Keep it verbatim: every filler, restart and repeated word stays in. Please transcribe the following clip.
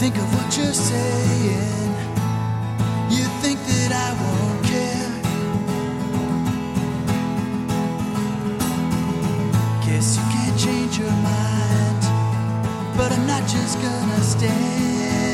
think of what you're saying. You think that I won't care. Guess you can't change your mind, but I'm not just gonna stand